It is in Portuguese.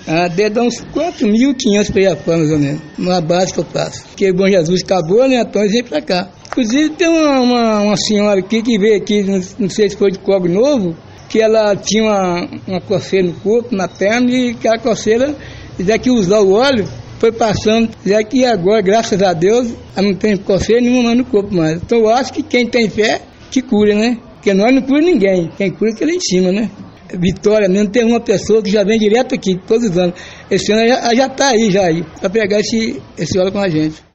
Deve dar uns 4.500 para ir a pé, mais ou menos. Uma base que eu faço. Porque o Bom Jesus acabou, né? Então eles vêm para cá. Inclusive tem uma senhora aqui que veio aqui, não sei se foi de Código Novo, que ela tinha uma coceira no corpo, na perna, e aquela coceira, já que usar o óleo, foi passando, já que agora, graças a Deus, ela não tem coceira nenhuma no corpo mais. Então eu acho que quem tem fé, que cura, né? Porque nós não cura ninguém, quem cura é aquele em cima, né? Vitória mesmo, tem uma pessoa que já vem direto aqui, todos os anos. Esse ano já está aí, para pegar esse óleo com a gente.